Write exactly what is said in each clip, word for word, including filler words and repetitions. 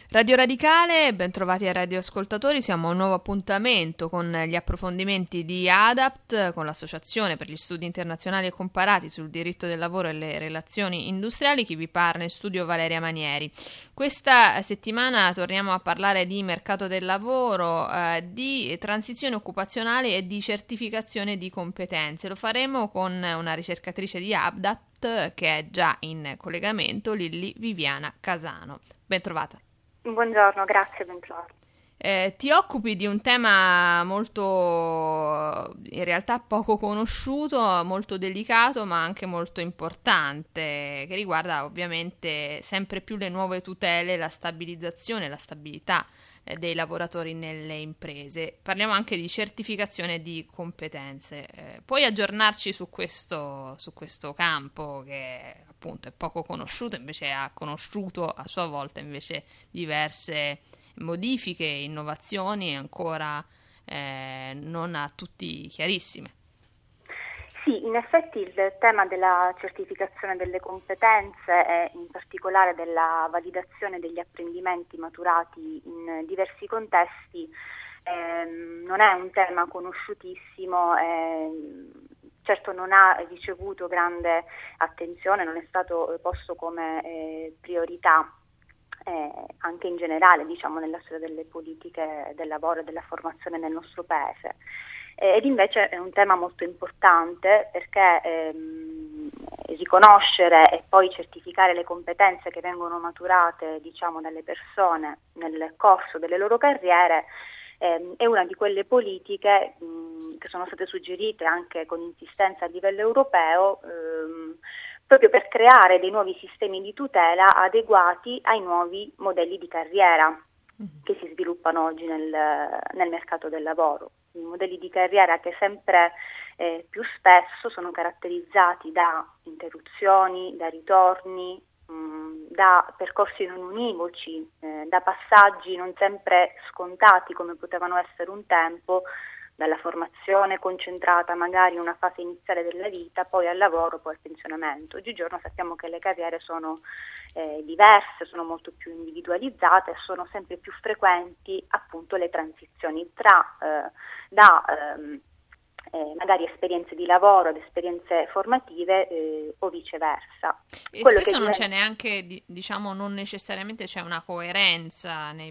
Radio Radicale, bentrovati ai radioascoltatori, siamo a un nuovo appuntamento con gli approfondimenti di ADAPT, con l'Associazione per gli Studi Internazionali e Comparati sul diritto del lavoro e le relazioni industriali. Chi vi parla in studio Valeria Manieri. Questa settimana torniamo a parlare di mercato del lavoro, eh, di transizione occupazionale e di certificazione di competenze. Lo faremo con una ricercatrice di ADAPT che è già in collegamento, Lilli Viviana Casano. Bentrovata. Buongiorno, grazie, bentrovati. Eh, ti occupi di un tema molto, in realtà poco conosciuto, molto delicato, ma anche molto importante, che riguarda ovviamente sempre più le nuove tutele, la stabilizzazione, la stabilità eh, dei lavoratori nelle imprese. Parliamo anche di certificazione di competenze. Eh, puoi aggiornarci su questo, su questo campo che appunto è poco conosciuto, invece ha conosciuto a sua volta invece diverse modifiche, innovazioni ancora eh, non a tutti chiarissime. Sì, in effetti il tema della certificazione delle competenze e in particolare della validazione degli apprendimenti maturati in diversi contesti ehm, non è un tema conosciutissimo, ehm, certo non ha ricevuto grande attenzione, non è stato posto come eh, priorità Eh, anche in generale, diciamo, nella storia delle politiche del lavoro e della formazione nel nostro paese. Eh, ed invece è un tema molto importante perché ehm, riconoscere e poi certificare le competenze che vengono maturate, diciamo, dalle persone nel corso delle loro carriere ehm, è una di quelle politiche mh, che sono state suggerite anche con insistenza a livello europeo ehm, proprio per creare dei nuovi sistemi di tutela adeguati ai nuovi modelli di carriera che si sviluppano oggi nel, nel mercato del lavoro. I modelli di carriera che sempre eh, più spesso sono caratterizzati da interruzioni, da ritorni, mh, da percorsi non univoci, eh, da passaggi non sempre scontati come potevano essere un tempo, dalla formazione concentrata magari in una fase iniziale della vita, poi al lavoro, poi al pensionamento. Oggigiorno sappiamo che le carriere sono eh, diverse, sono molto più individualizzate e sono sempre più frequenti appunto le transizioni tra eh, da ehm, eh, magari esperienze di lavoro ed esperienze formative eh, o viceversa. E Quello spesso che non diventa... c'è neanche, di- diciamo, non necessariamente c'è una coerenza nei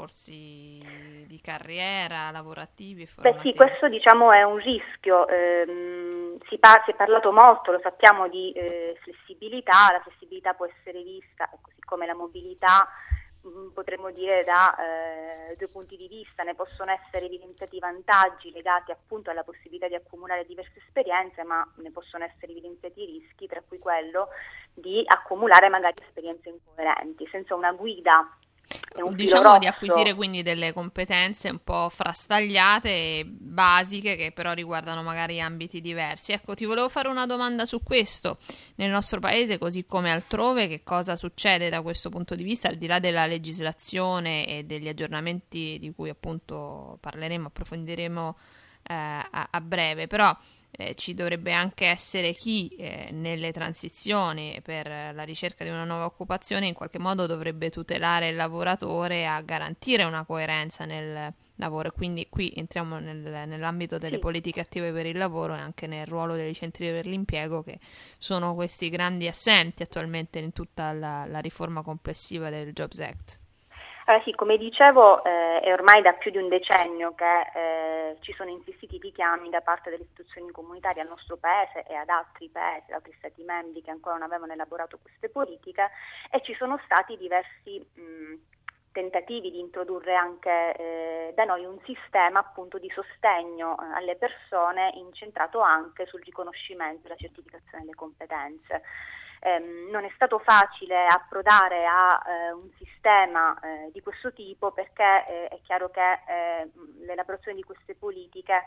percorsi di carriera, lavorativi e Beh sì, formativi. questo diciamo è un rischio, ehm, si, par- si è parlato molto, lo sappiamo, di eh, flessibilità, la flessibilità può essere vista, così come la mobilità, mh, potremmo dire da eh, due punti di vista, ne possono essere evidenziati vantaggi legati appunto alla possibilità di accumulare diverse esperienze, ma ne possono essere evidenziati i rischi, tra cui quello di accumulare magari esperienze incoerenti, senza una guida. È un filo Diciamo di rosso. acquisire quindi delle competenze un po' frastagliate e basiche che però riguardano magari ambiti diversi. Ecco, ti volevo fare una domanda su questo. Nel nostro paese, così come altrove, che cosa succede da questo punto di vista, al di là della legislazione e degli aggiornamenti di cui appunto parleremo, approfondiremo eh, a, a breve, però eh, ci dovrebbe anche essere chi eh, nelle transizioni per la ricerca di una nuova occupazione in qualche modo dovrebbe tutelare il lavoratore a garantire una coerenza nel lavoro, e quindi qui entriamo nel, nell'ambito delle Sì. politiche attive per il lavoro e anche nel ruolo dei centri per l'impiego, che sono questi grandi assenti attualmente in tutta la, la riforma complessiva del Jobs Act. Allora sì, come dicevo, eh, è ormai da più di un decennio che eh, ci sono insistiti richiami da parte delle istituzioni comunitarie al nostro Paese e ad altri Paesi, ad altri Stati membri che ancora non avevano elaborato queste politiche, e ci sono stati diversi mh, tentativi di introdurre anche eh, da noi un sistema appunto di sostegno eh, alle persone incentrato anche sul riconoscimento e la certificazione delle competenze. Eh, non è stato facile approdare a eh, un sistema eh, di questo tipo perché eh, è chiaro che eh, l'elaborazione di queste politiche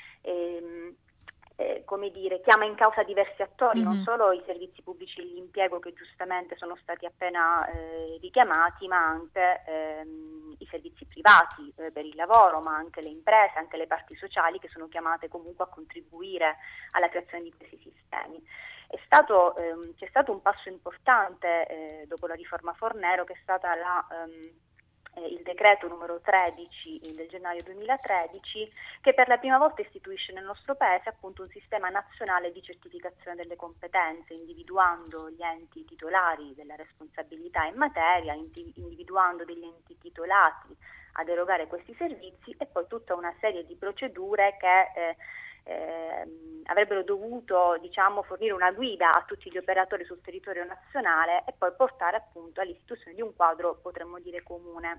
ehm, eh, come dire, chiama in causa diversi attori, Mm-hmm. non solo i servizi pubblici dell'impiego che giustamente sono stati appena eh, richiamati, ma anche ehm, i servizi privati eh, per il lavoro, ma anche le imprese, anche le parti sociali che sono chiamate comunque a contribuire alla creazione di questi sistemi. È stato, ehm, c'è stato un passo importante eh, dopo la riforma Fornero, che è stata la ehm, eh, il decreto numero tredici del gennaio duemilatredici, che per la prima volta istituisce nel nostro paese appunto un sistema nazionale di certificazione delle competenze, individuando gli enti titolari della responsabilità in materia, individuando degli enti titolati ad erogare questi servizi e poi tutta una serie di procedure che eh, eh, avrebbero dovuto, diciamo, fornire una guida a tutti gli operatori sul territorio nazionale e poi portare appunto all'istituzione di un quadro, potremmo dire, comune.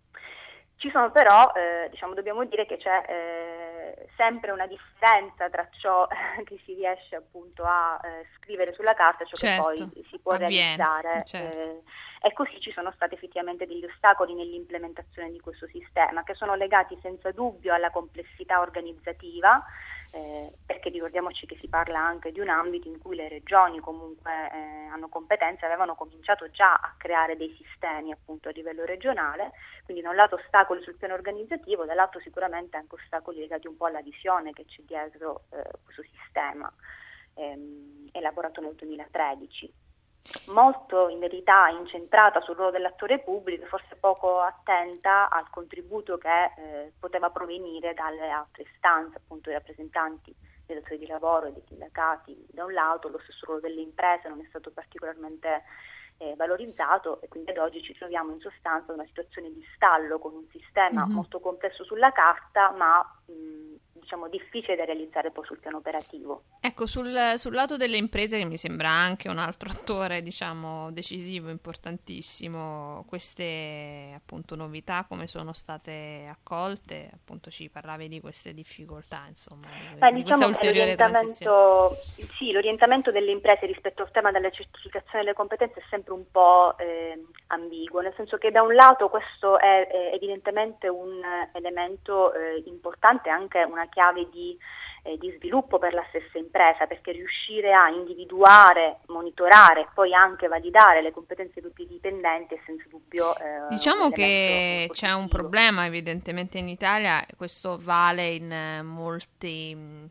Ci sono però, eh, diciamo, dobbiamo dire che c'è eh, sempre una differenza tra ciò che si riesce appunto a eh, scrivere sulla carta e ciò certo, che poi si può avviene, realizzare. certo. Eh, e così ci sono stati effettivamente degli ostacoli nell'implementazione di questo sistema, che sono legati senza dubbio alla complessità organizzativa, eh, perché ricordiamoci che si parla anche di un ambito in cui le regioni comunque eh, hanno competenze, avevano cominciato già a creare dei sistemi appunto a livello regionale, quindi da un lato ostacoli sul piano organizzativo, dall'altro sicuramente anche ostacoli legati un po' alla visione che c'è dietro eh, questo sistema ehm, elaborato nel duemilatredici. Molto in verità incentrata sul ruolo dell'attore pubblico, forse poco attenta al contributo che eh, poteva provenire dalle altre istanze, appunto i rappresentanti dei datori di lavoro e dei sindacati da un lato, lo stesso ruolo delle imprese non è stato particolarmente eh, valorizzato e quindi ad oggi ci troviamo in sostanza in una situazione di stallo con un sistema mm-hmm. molto complesso sulla carta ma mh, diciamo difficile da realizzare poi sul piano operativo. Ecco, sul, sul lato delle imprese, che mi sembra anche un altro attore, diciamo, decisivo, importantissimo, queste appunto novità come sono state accolte? Appunto ci parlavi di queste difficoltà, insomma, di, Beh, di diciamo questa ulteriore transizione. Sì, l'orientamento delle imprese rispetto al tema della certificazione delle competenze è sempre un po' eh, ambiguo, nel senso che da un lato questo è, è evidentemente un elemento eh, importante, anche una chiave di, eh, di sviluppo per la stessa impresa, perché riuscire a individuare, monitorare e poi anche validare le competenze dei propri dipendenti è senza dubbio eh, diciamo che c'è un problema evidentemente in Italia, questo vale in molti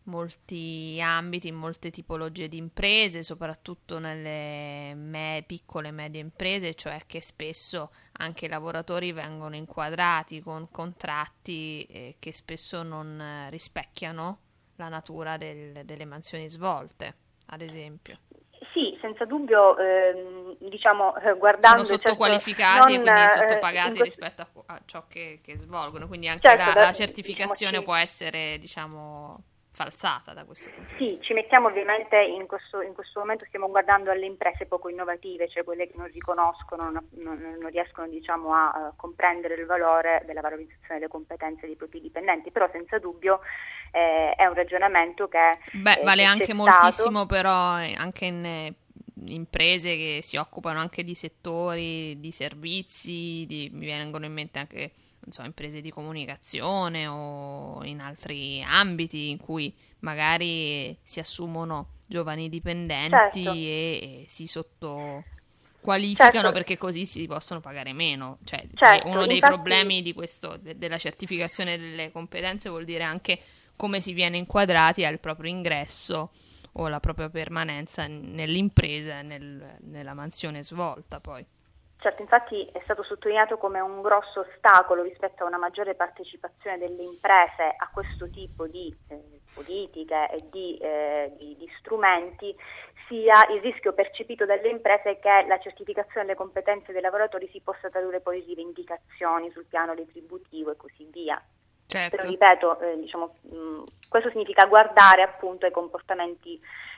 molti ambiti, in molte tipologie di imprese, soprattutto nelle me- piccole e medie imprese, cioè che spesso anche i lavoratori vengono inquadrati con contratti eh, che spesso non eh, rispecchiano la natura del, delle mansioni svolte, ad esempio. Sì, senza dubbio, ehm, diciamo, eh, guardando... Sono sottoqualificati certo, e quindi sottopagati eh, rispetto a, a ciò che, che svolgono, quindi anche certo, la, da, la certificazione diciamo, può essere, diciamo... falsata da questo punto di sì, vista. Ci mettiamo ovviamente in questo, in questo momento stiamo guardando alle imprese poco innovative, cioè quelle che non riconoscono, non, non, non riescono diciamo a, a comprendere il valore della valorizzazione delle competenze dei propri dipendenti, però senza dubbio eh, è un ragionamento che Beh, eh, vale che anche moltissimo però anche in eh, imprese che si occupano anche di settori, di servizi, di, mi vengono in mente anche non so, imprese di comunicazione o in altri ambiti in cui magari si assumono giovani dipendenti certo. e, e si sottoqualificano certo. perché così si possono pagare meno. Cioè, certo. uno dei Infatti... problemi di questo, de, della certificazione delle competenze vuol dire anche come si viene inquadrati al proprio ingresso o la propria permanenza nell'impresa, nel, nella mansione svolta poi. Certo, infatti è stato sottolineato come un grosso ostacolo rispetto a una maggiore partecipazione delle imprese a questo tipo di eh, politiche e di, eh, di, di strumenti sia il rischio percepito dalle imprese che la certificazione delle competenze dei lavoratori si possa tradurre poi in rivendicazioni sul piano retributivo e così via. Certo. Però ripeto, eh, diciamo, mh, questo significa guardare appunto ai comportamenti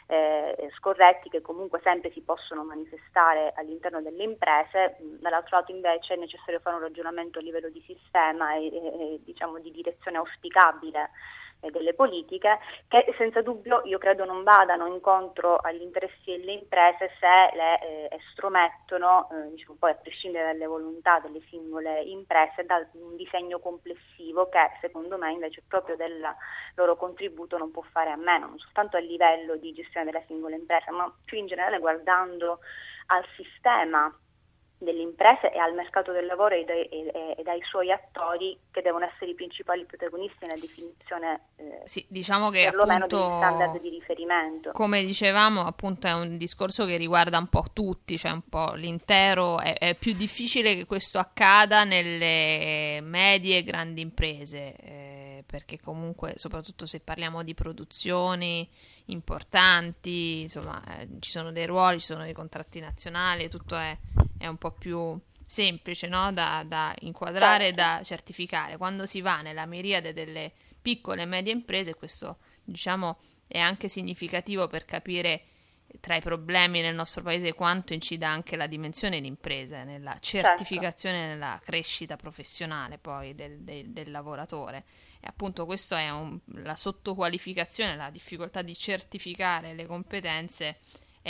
Eh, scorretti che comunque sempre si possono manifestare all'interno delle imprese. Dall'altro lato invece è necessario fare un ragionamento a livello di sistema e, e diciamo di direzione auspicabile eh, delle politiche che senza dubbio io credo non vadano incontro agli interessi delle imprese se le eh, estromettono eh, diciamo poi a prescindere dalle volontà delle singole imprese da un disegno complessivo che secondo me invece proprio del loro contributo non può fare a meno, non soltanto a livello di gestione della singola impresa ma più in generale guardando al sistema delle imprese e al mercato del lavoro e dai, e, e dai suoi attori, che devono essere i principali protagonisti nella definizione eh, sì, diciamo che perlomeno appunto, degli standard di riferimento. come dicevamo, appunto è un discorso che riguarda un po' tutti, cioè un po' l'intero, è, è più difficile che questo accada nelle medie e grandi imprese, eh, perché comunque soprattutto se parliamo di produzioni importanti, insomma, eh, ci sono dei ruoli, ci sono dei contratti nazionali, tutto è, è un po' più semplice, no? da, da inquadrare e da certificare. Quando si va nella miriade delle piccole e medie imprese, questo diciamo è anche significativo per capire tra i problemi nel nostro paese quanto incida anche la dimensione di imprese nella certificazione, certo, nella crescita professionale poi del, del, del lavoratore. E appunto questo è un, la sottoqualificazione, la difficoltà di certificare le competenze è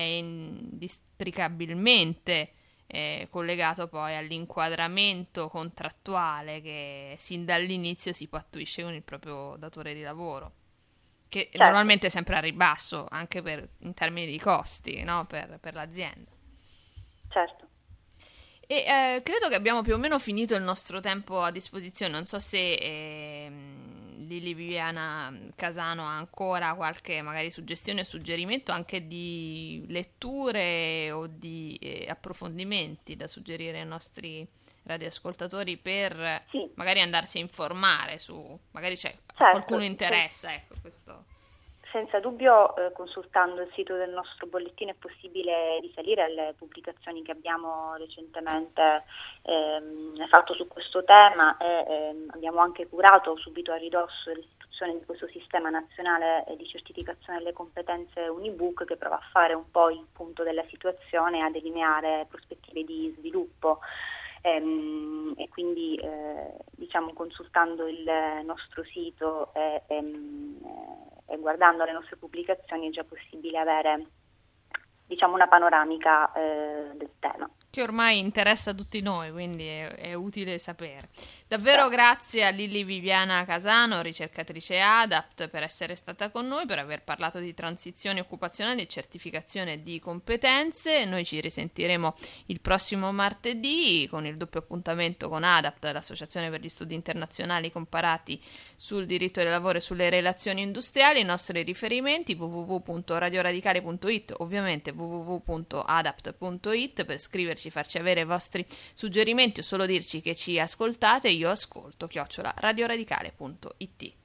indistricabilmente eh, collegato poi all'inquadramento contrattuale che sin dall'inizio si pattuisce con il proprio datore di lavoro, che certo, normalmente è sempre a ribasso anche per, in termini di costi, no? per, per l'azienda. Certo. E eh, credo che abbiamo più o meno finito il nostro tempo a disposizione. Non so se eh, Lili Viviana Casano ha ancora qualche magari suggestione o suggerimento anche di letture o di eh, approfondimenti da suggerire ai nostri radioascoltatori per sì, magari andarsi a informare su, magari c'è certo, qualcuno interessa, sì, ecco questo. Senza dubbio, eh, consultando il sito del nostro bollettino è possibile risalire alle pubblicazioni che abbiamo recentemente ehm, fatto su questo tema e ehm, abbiamo anche curato subito a ridosso l'istituzione di questo sistema nazionale di certificazione delle competenze Unibook, che prova a fare un po' il punto della situazione e a delineare prospettive di sviluppo. Ehm, e quindi eh, diciamo consultando il nostro sito e, e, e guardando le nostre pubblicazioni è già possibile avere diciamo una panoramica eh, del tema. Che ormai interessa a tutti noi, quindi è, è utile sapere. Davvero grazie a Lili Viviana Casano, ricercatrice A D A P T, per essere stata con noi, per aver parlato di transizione occupazionale e certificazione di competenze. Noi ci risentiremo il prossimo martedì con il doppio appuntamento con A D A P T, l'Associazione per gli Studi Internazionali Comparati sul diritto del lavoro e sulle relazioni industriali. I nostri riferimenti w w w punto radioradicale punto it, ovviamente w w w punto adapt punto it, per scriverci, farci avere i vostri suggerimenti o solo dirci che ci ascoltate. Io ascolto chiocciola radioradicale punto it.